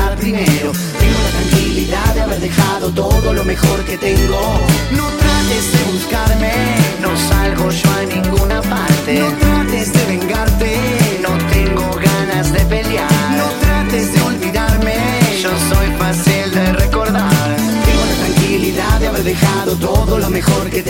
ganar dinero. Tengo la tranquilidad de haber dejado todo lo mejor que tengo. No trates de buscarme, no salgo yo a ninguna parte. No trates de vengarte, no tengo ganas de pelear. No trates de olvidarme, yo soy fácil de recordar. Tengo la tranquilidad de haber dejado todo lo mejor que